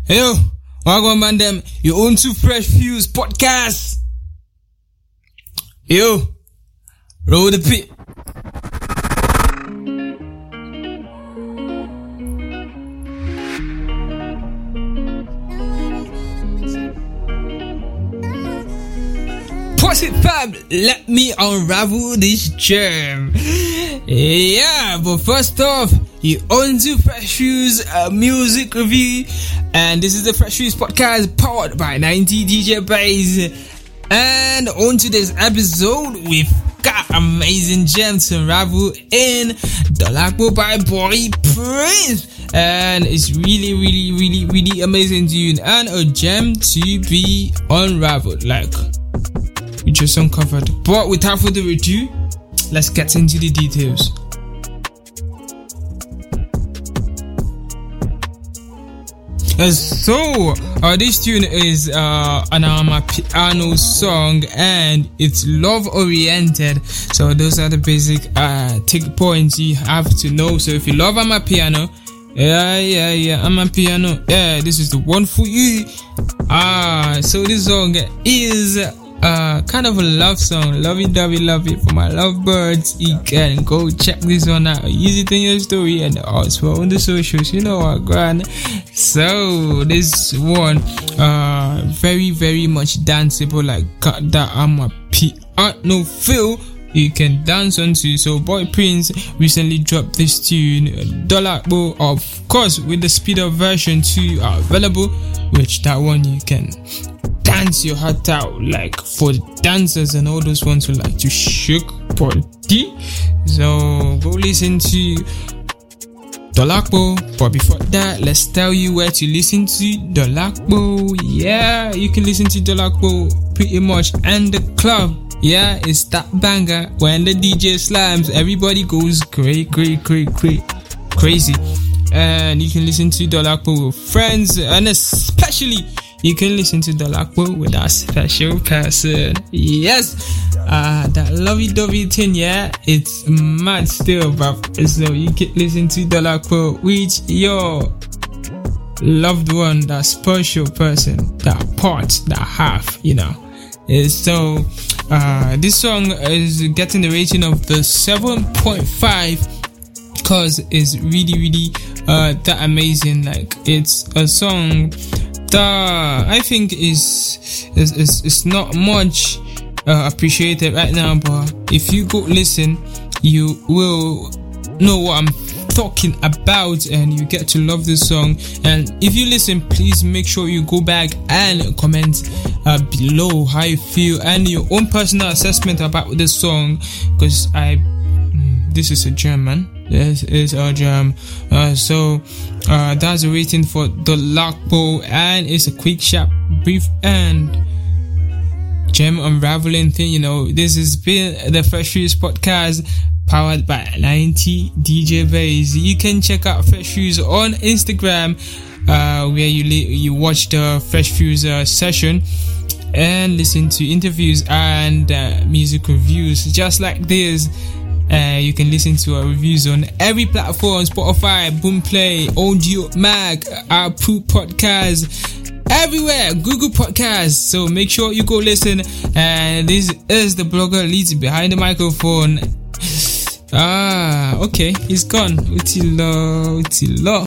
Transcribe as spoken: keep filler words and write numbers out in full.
Yo, welcome man them. You own to Fresh Fuse podcast. Yo, roll the pit. Pause it, fam. Let me unravel this gem. Yeah, but first off, you own to Fresh Fuse uh, music review, and this is the Fresh Fuse podcast powered by ninety D J Base. And on today's episode, we've got amazing gems to unravel in Dolakbo by Boy Prince, and it's really, really, really, really amazing tune and a gem to be unraveled. Like we just uncovered. But without further ado, let's get into the details. Uh, so, uh, this tune is uh, an amapiano song and it's love oriented. So those are the basic uh, tick points you have to know. So if you love amapiano, yeah, yeah, yeah, amapiano, yeah, this is the one for you. Ah, uh, so this song is Uh, kind of a love song, lovey-dovey, love it for my lovebirds. You can go check this one out, use it in your story and also on the socials, you know what, grand. So this one, uh, very, very much danceable, like got that I'm a piano feel you can dance onto. So Boy Prince recently dropped this tune, Dolakbo, of course, with the speed up version two are available, which that one you can dance your heart out, like for the dancers and all those ones who like to shake body. So go listen to Dolakbo. But before that, let's tell you where to listen to Dolakbo. Yeah, you can listen to Dolakbo pretty much in the club. Yeah, it's that banger when the D J slams, everybody goes great, great, great, great, crazy. And you can listen to Dolakbo with friends, and especially you can listen to Dolakbo with a special person. Yes, uh, that lovey-dovey thing, yeah, it's mad still, but so you can listen to Dolakbo with your loved one, that special person, that part, that half, you know. So, uh, this song is getting the rating of the seven point five because it's really, really uh, that amazing. Like, it's a song that I think is is is, is not much uh, appreciated right now, but if you go listen, you will know what I'm talking about and you get to love this song. And if you listen, please make sure you go back and comment uh, below how you feel and your own personal assessment about this song, because I mm, this is a gem, man. This is a gem. Uh, so uh, that's a rating for Dolakbo, and it's a quick, sharp, brief, and gem unraveling thing. You know, this has been the Fresh Fuse podcast powered by ninety D J Base. You can check out Fresh Fuse on Instagram, uh, where you li- you watch the Fresh Fuse uh, session and listen to interviews and uh, music reviews just like this. Uh, you can listen to our reviews on every platform: Spotify, Boomplay, Audio Mac, Apple Podcasts, everywhere, Google Podcasts. So make sure you go listen. And this is the blogger leads behind the microphone. Ah, okay, he's gone. Utilo, Utilo.